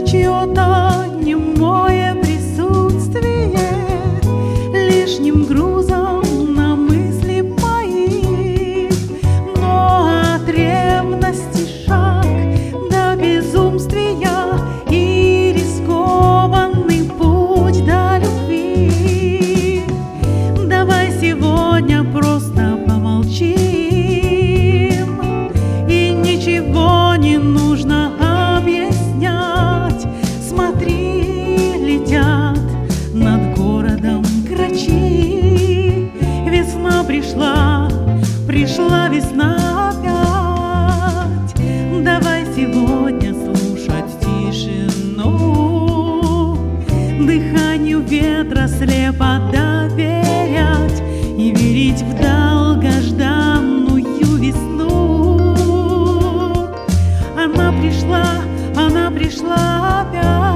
чье-то немое присутствие лишним грузом на мысли мои, но от ревности шаг до безумствия и рискованный путь до любви. Давай сегодня просто помолчим, и ничего не нужно объяснять. Смотри, летят над городом грачи. Весна пришла, пришла весна опять. Давай сегодня слушать тишину, дыханию ветра слепо доверять и верить в долгожданную весну. Она пришла опять.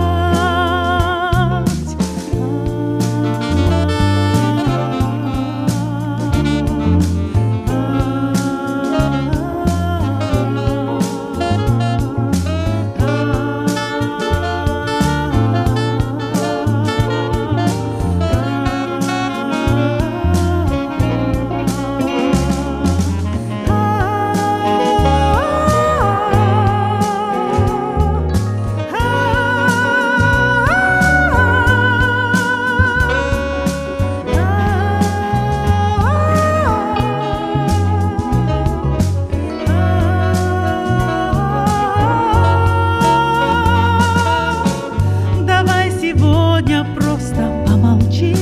Просто помолчим,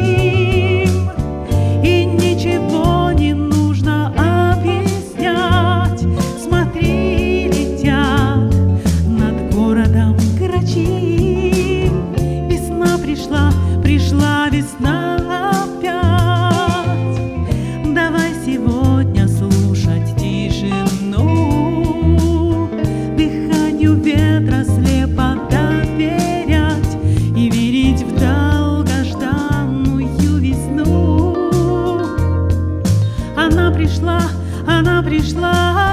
и ничего не нужно объяснять. Смотри, летят над городом грачи. Весна пришла, пришла весна опять. Давай сегодня слушать тишину, дыханию ветра слепо доверять и верить в долгожданную весну. Она пришла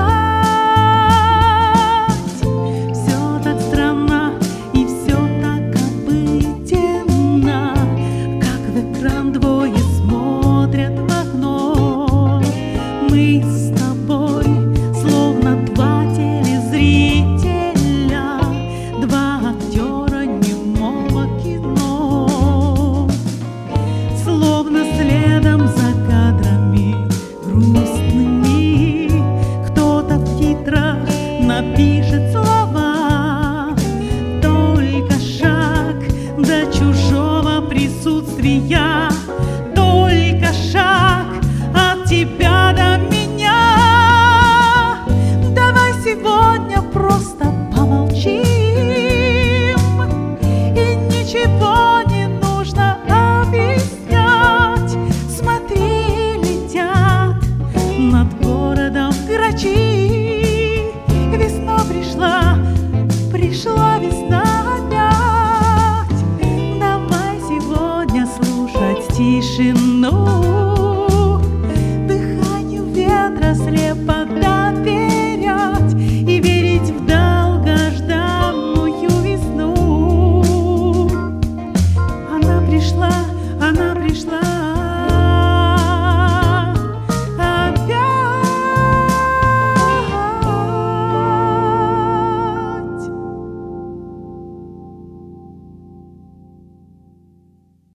опять. Все так странно и все так обыденно, как в экран двое смотрят в окно. Мы с тобой словно два телезрителя, два актера немого кино, словно следом за кадрами грустными кто-то в титрах напишет слова. Только шаг до чужого присутствия, только шаг от тебя до меня. Давай сегодня просто помолчим, и ничего не нужно объяснять. Смотри, летят над городом грачи. Весна пришла, пришла весна опять. Давай сегодня слушать тишину, дыханию ветра слепо